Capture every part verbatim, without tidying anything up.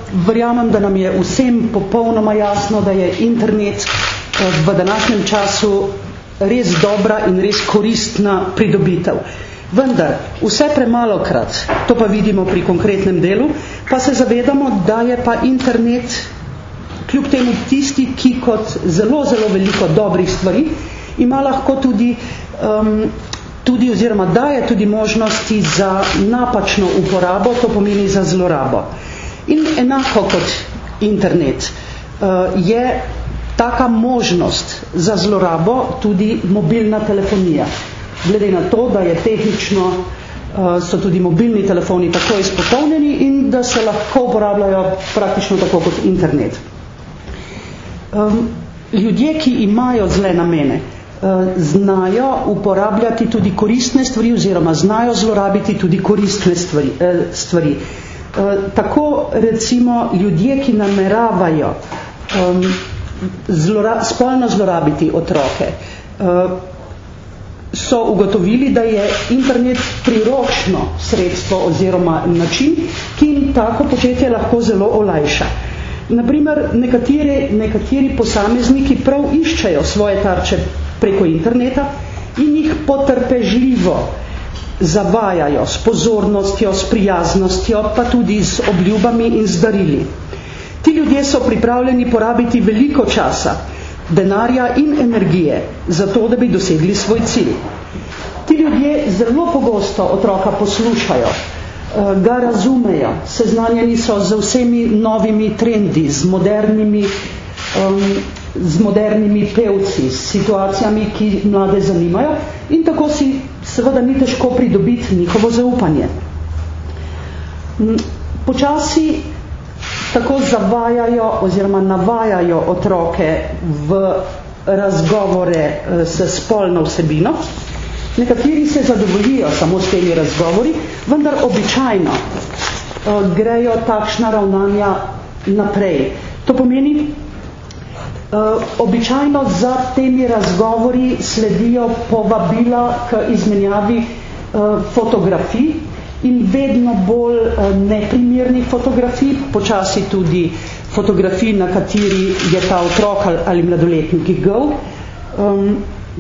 verjamem, da nam je vsem popolnoma jasno, da je internet v današnjem času res dobra in res koristna pridobitev. Vendar, vse premalokrat, to pa vidimo pri konkretnem delu, pa se zavedamo, da je pa internet kljub temu tisti, ki kot zelo, zelo veliko dobrih stvari ima lahko tudi, um, tudi oziroma daje tudi možnosti za napačno uporabo, to pomeni za zlorabo. In enako kot internet uh, je taka možnost za zlorabo tudi mobilna telefonija. Glede na to, da je tehnično, uh, so tudi mobilni telefoni tako izpopolnjeni in da se lahko uporabljajo praktično tako kot internet. Um, ljudje, ki imajo zle namene, uh, znajo uporabljati tudi koristne stvari oziroma znajo zlorabiti tudi koristne stvari. Uh, stvari. Uh, tako recimo ljudje, ki nameravajo um, zlora, spolno zlorabiti otroke, uh, so ugotovili, da je internet priročno sredstvo oziroma način, ki jim tako početje lahko zelo olajša. Naprimer, nekateri, nekateri posamezniki prav iščejo svoje tarče preko interneta in jih potrpežljivo zavajajo s pozornostjo, s prijaznostjo, pa tudi z obljubami in z darili. Ti ljudje so pripravljeni porabiti veliko časa, denarja in energije za to, da bi dosegli svoj cilj. Ti ljudje zelo pogosto otroka poslušajo, ga razumejo, seznanjeni so z vsemi novimi trendi, z modernimi, um, z modernimi pevci, s situacijami, ki mlade zanimajo in tako si seveda ni težko pridobiti njihovo zaupanje. Počasi tako zavajajo oziroma navajajo otroke v razgovore s spolno vsebino. Nekateri se zadovoljijo samo s temi razgovori, vendar običajno uh, grejo takšna ravnanja naprej. To pomeni, uh, običajno za temi razgovori sledijo povabila k izmenjavi uh, fotografij in vedno bolj uh, neprimernih fotografij, počasi tudi fotografij, na kateri je ta otrok ali mladoletnik gol. Um,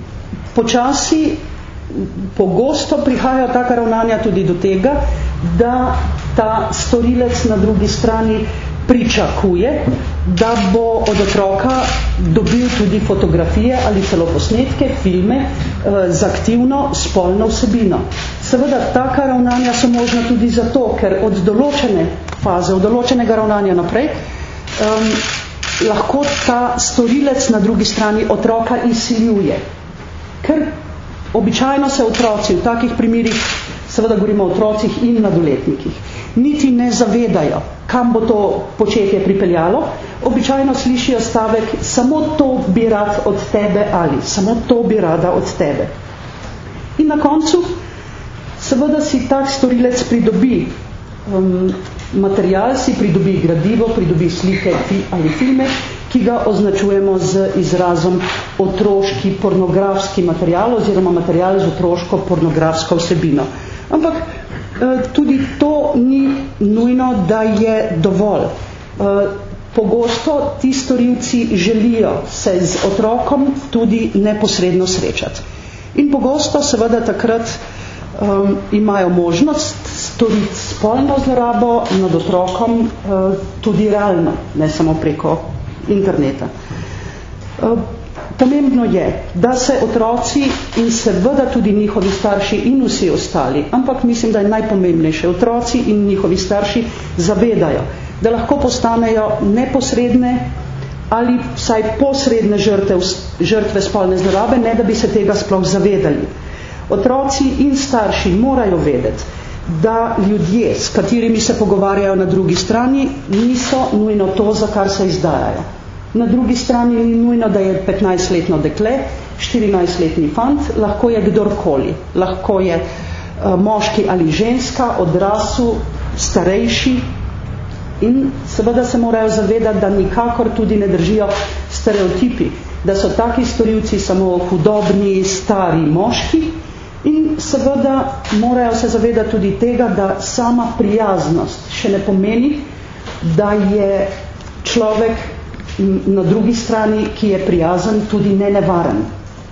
počasi Pogosto prihajajo taka ravnanja tudi do tega, da ta storilec na drugi strani pričakuje, da bo od otroka dobil tudi fotografije ali celo posnetke, filme eh, z aktivno spolno vsebino. Seveda, taka ravnanja so možna tudi zato, ker od določene faze, od določenega ravnanja naprej, um, lahko ta storilec na drugi strani otroka izsiljuje. Ker običajno se otroci v takih primerih, seveda govorimo o otrocih in mladoletnikih, niti ne zavedajo, kam bo to početje pripeljalo. Običajno slišijo stavek, samo to bi rad od tebe ali samo to bi rada od tebe. In na koncu, seveda si tak storilec pridobi um, material, si pridobi gradivo, pridobi slike ali filme, ki ga označujemo z izrazom otroški pornografski material oziroma material z otroško pornografsko vsebino. Ampak tudi to ni nujno, da je dovolj. Pogosto ti storilci želijo se z otrokom tudi neposredno srečati. In pogosto seveda takrat um, imajo možnost storiti spolno zlorabo nad otrokom uh, tudi realno, ne samo preko interneta. Pomembno je, da se otroci in seveda tudi njihovi starši in vsi ostali, ampak mislim, da je najpomembnejše, otroci in njihovi starši zavedajo, da lahko postanejo neposredne ali vsaj posredne žrtve, žrtve spolne zlorabe, ne da bi se tega sploh zavedali. Otroci in starši morajo vedeti, da ljudje, s katerimi se pogovarjajo na drugi strani, niso nujno to, za kar se izdajajo. Na drugi strani ni nujno, da je petnajstletno dekle, štirinajstletni fant, lahko je kdorkoli. Lahko je uh, moški ali ženska, odrasel, starejši in seveda se morajo zavedati, da nikakor tudi ne držijo stereotipi, da so taki storilci samo hudobni, stari moški in seveda morajo se zavedati tudi tega, da sama prijaznost še ne pomeni, da je človek na drugi strani, ki je prijazen, tudi nenevaren.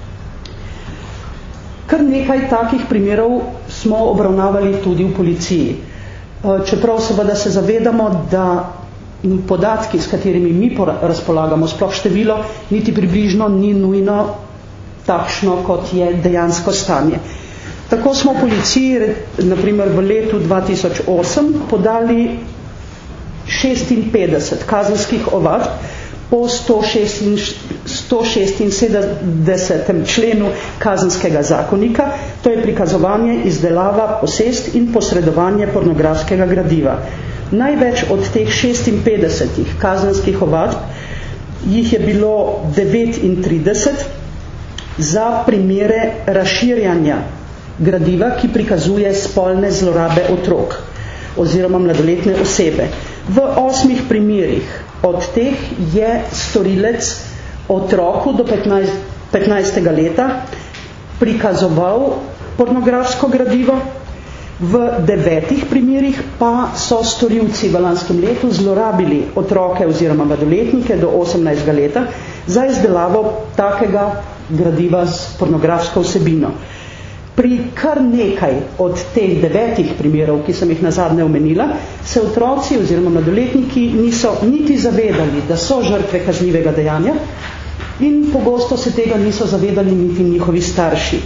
Kar nekaj takih primerov smo obravnavali tudi v policiji. Čeprav seveda se zavedamo, da podatki, s katerimi mi razpolagamo, sploh število, niti približno ni nujno takšno, kot je dejansko stanje. Tako smo v policiji, naprimer v letu dva tisoč osem, podali šestinpetdeset kazenskih ovadb po sto šestinsedemdesetem členu kazenskega zakonika, to je prikazovanje, izdelava, posest in posredovanje pornografskega gradiva. Največ od teh šestinpetdesetih kazenskih ovadb jih je bilo devetintrideset za primere razširjanja gradiva, ki prikazuje spolne zlorabe otrok oziroma mladoletne osebe. V osmih primerih od teh je storilec otroku do petnajstega leta prikazoval pornografsko gradivo, v devetih primerih pa so storilci v lanskem letu zlorabili otroke oziroma mladoletnike do osemnajstega leta za izdelavo takega gradiva s pornografsko vsebino. Pri kar nekaj od teh devetih primerov, ki sem jih nazadnje omenila, se otroci oziroma mladoletniki niso niti zavedali, da so žrtve kaznivega dejanja in pogosto se tega niso zavedali niti njihovi starši.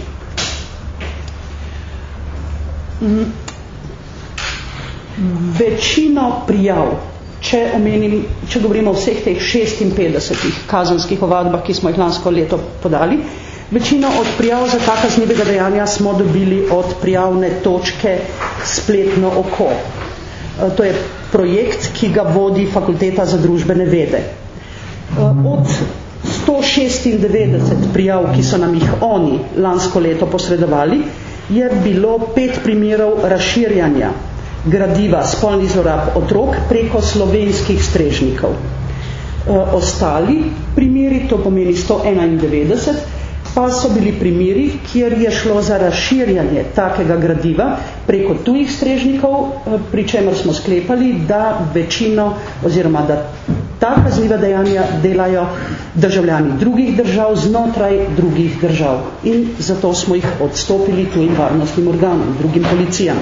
Večino prijav, če omenim, če govorimo o vseh teh šestinpetdesetih kazenskih ovadbah, ki smo jih lansko leto podali, večino od prijav za ta kaznivega dejanja smo dobili od prijavne točke Spletno oko. To je projekt, ki ga vodi Fakulteta za družbene vede. Od sto šestindevetdeset prijav, ki so nam jih oni lansko leto posredovali, je bilo pet primerov razširjanja gradiva spolnih zlorab otrok preko slovenskih strežnikov. Ostali primeri, to pomeni sto enaindevetdeset, pa so bili primeri, kjer je šlo za razširjanje takega gradiva preko tujih strežnikov, pri čemer smo sklepali, da večino oziroma da ta kazniva dejanja delajo državljani drugih držav znotraj drugih držav. In zato smo jih odstopili tujim varnostnim organom, drugim policijam.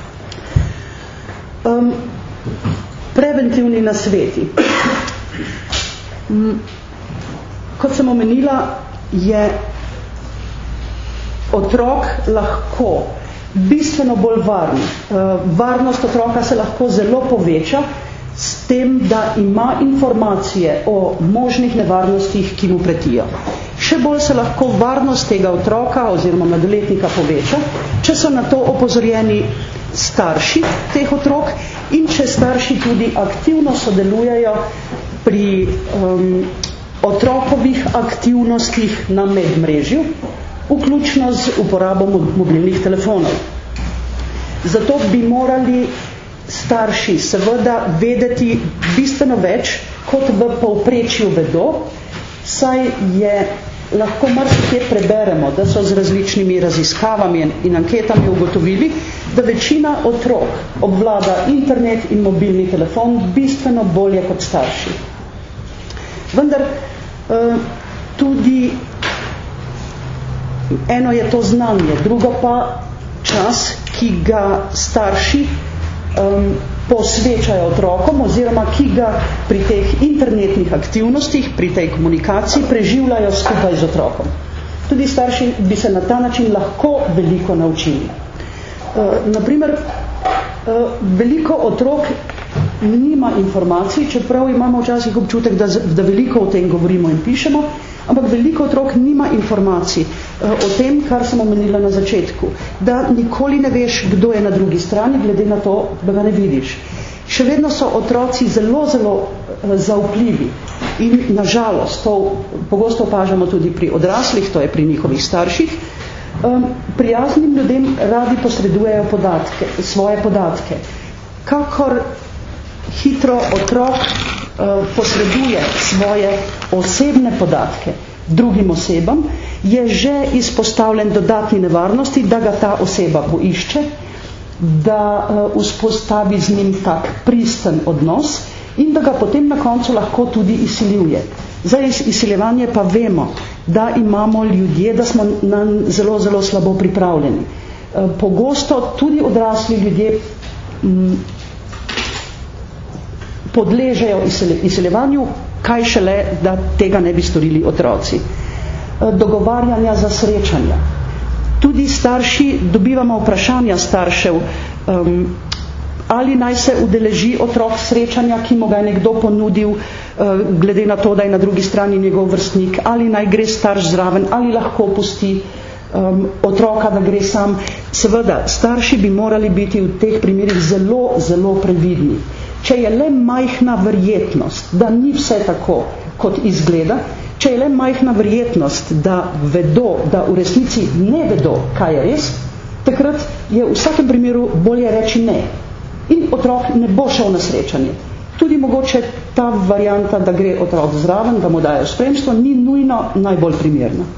Um, preventivni nasveti. Um, kot sem omenila, je otrok lahko bistveno bolj varen. Varnost otroka se lahko zelo poveča s tem, da ima informacije o možnih nevarnostih, ki mu pretijo. Še bolj se lahko varnost tega otroka oziroma mladoletnika poveča, če so na to opozorjeni starši teh otrok in če starši tudi aktivno sodelujejo pri um, otrokovih aktivnostih na medmrežju, vključno z uporabo mobilnih telefonov. Zato bi morali starši seveda vedeti bistveno več, kot v povprečju vedo, saj je lahko marsikje preberemo, da so z različnimi raziskavami in anketami ugotovili, da večina otrok obvlada internet in mobilni telefon bistveno bolje kot starši. Vendar tudi eno je to znanje, drugo pa čas, ki ga starši um, posvečajo otrokom oziroma ki ga pri teh internetnih aktivnostih, pri tej komunikaciji preživljajo skupaj z otrokom. Tudi starši bi se na ta način lahko veliko naučili. Uh, naprimer, uh, veliko otrok nima informacij, čeprav imamo včasih občutek, da, da veliko o tem govorimo in pišemo, ampak veliko otrok nima informacij uh, o tem, kar sem omenila na začetku, da nikoli ne veš, kdo je na drugi strani, glede na to, da ga ne vidiš. Še vedno so otroci zelo, zelo uh, zaupljivi in nažalost, to pogosto opažamo tudi pri odraslih, to je pri njihovih starših, um, prijaznim ljudem radi posredujejo podatke, svoje podatke. Kakor hitro otrok uh, posreduje svoje osebne podatke drugim osebam, je že izpostavljen dodatni nevarnosti, da ga ta oseba poišče, da uh, vzpostavi z njim tak pristen odnos in da ga potem na koncu lahko tudi izsiljuje. Za izsiljevanje pa vemo, da imamo ljudje, da smo na zelo, zelo slabo pripravljeni. Pogosto tudi odrasli ljudje m, podležejo izsiljevanju, kaj šele, da tega ne bi storili otroci. Dogovarjanja za srečanja. Tudi starši dobivamo vprašanja staršev, um, ali naj se udeleži otrok srečanja, ki mu ga je nekdo ponudil, uh, glede na to, da je na drugi strani njegov vrstnik, ali naj gre starš zraven, ali lahko pusti um, otroka, da gre sam. Seveda, starši bi morali biti v teh primerih zelo, zelo previdni. Če je le majhna verjetnost, da ni vse tako, kot izgleda, če je le majhna verjetnost, da vedo, da v resnici ne vedo, kaj je res, takrat je v vsakem primeru bolje reči ne. In otrok ne bo šel na srečanje. Tudi mogoče ta varianta, da gre otrok zraven, da mu dajo spremstvo, ni nujno najbolj primerna.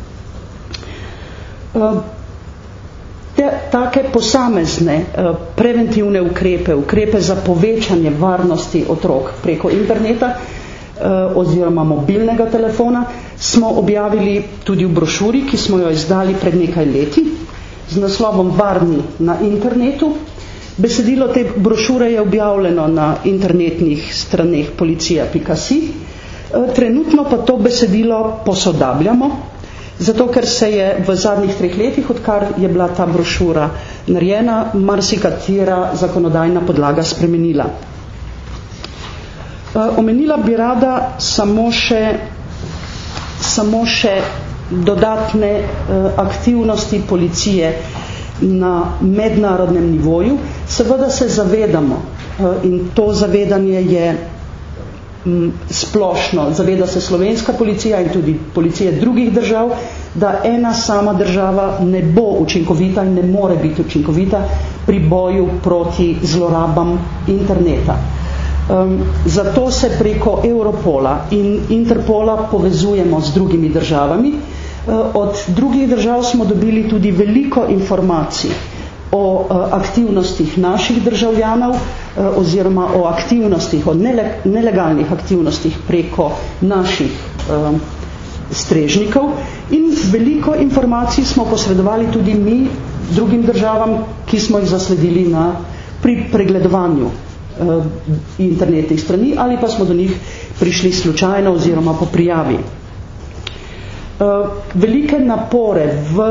Te, take posamezne preventivne ukrepe, ukrepe za povečanje varnosti otrok preko interneta oziroma mobilnega telefona, smo objavili tudi v brošuri, ki smo jo izdali pred nekaj leti, z naslovom Varni na internetu. Besedilo te brošure je objavljeno na internetnih straneh policija pika si. Trenutno pa to besedilo posodabljamo, zato ker se je v zadnjih treh letih, odkar je bila ta brošura narejena, marsikatera zakonodajna podlaga spremenila. Omenila bi rada samo še, samo še dodatne aktivnosti policije na mednarodnem nivoju. Seveda se zavedamo, in to zavedanje je splošno, zaveda se slovenska policija in tudi policije drugih držav, da ena sama država ne bo učinkovita in ne more biti učinkovita pri boju proti zlorabam interneta. Um, zato se preko Europola in Interpola povezujemo z drugimi državami. Uh, od drugih držav smo dobili tudi veliko informacij o uh, aktivnostih naših državljanov uh, oziroma o aktivnostih, o nele, nelegalnih aktivnostih preko naših um, strežnikov in veliko informacij smo posredovali tudi mi drugim državam, ki smo jih zasledili na, pri pregledovanju internetnih strani ali pa smo do njih prišli slučajno oziroma po prijavi. Velike napore v,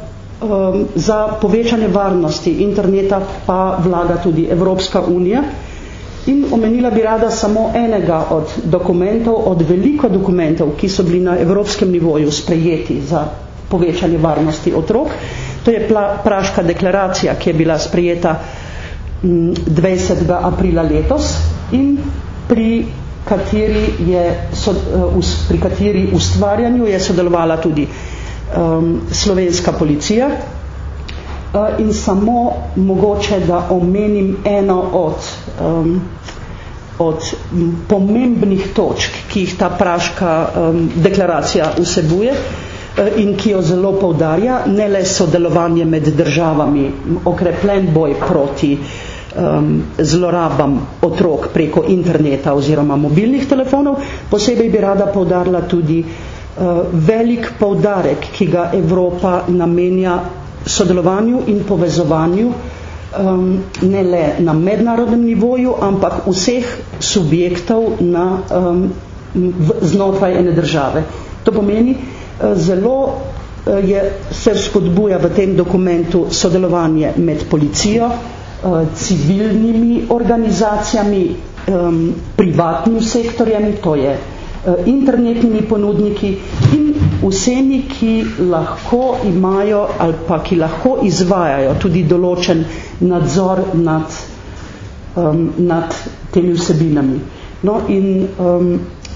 za povečanje varnosti interneta pa vlaga tudi Evropska unija in omenila bi rada samo enega od dokumentov, od veliko dokumentov, ki so bili na evropskem nivoju sprejeti za povečanje varnosti otrok. To je Praška deklaracija, ki je bila sprejeta dvajsetega aprila letos in pri kateri, je, so, pri kateri ustvarjanju je sodelovala tudi um, slovenska policija. Uh, in samo mogoče, da omenim eno od, um, od pomembnih točk, ki jih ta Praška um, deklaracija vsebuje uh, in ki jo zelo poudarja, ne le sodelovanje med državami, okrepljen boj proti um, zlorabam otrok preko interneta oziroma mobilnih telefonov. Posebej bi rada poudarila tudi uh, velik poudarek, ki ga Evropa namenja sodelovanju in povezovanju um, ne le na mednarodnem nivoju, ampak vseh subjektov na, um, v, znotraj ene države. To pomeni, uh, zelo uh, je, se spodbuja v tem dokumentu sodelovanje med policijo, uh, civilnimi organizacijami, um, privatnim sektorjem, to je uh, internetnimi ponudniki in vsemi, ki lahko imajo ali pa ki lahko izvajajo tudi določen nadzor nad, um, nad temi vsebinami. No in um,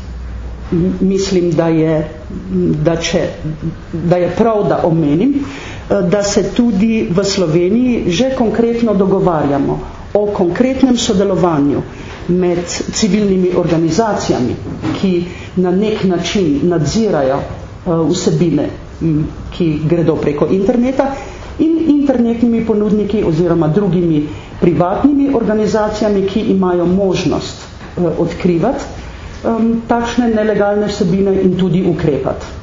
mislim, da je, da, če, da je prav, da omenim, da se tudi v Sloveniji že konkretno dogovarjamo o konkretnem sodelovanju med civilnimi organizacijami, ki na nek način nadzirajo vsebine, ki gredo preko interneta, in internetnimi ponudniki oziroma drugimi privatnimi organizacijami, ki imajo možnost odkrivati um, takšne nelegalne vsebine in tudi ukrepati.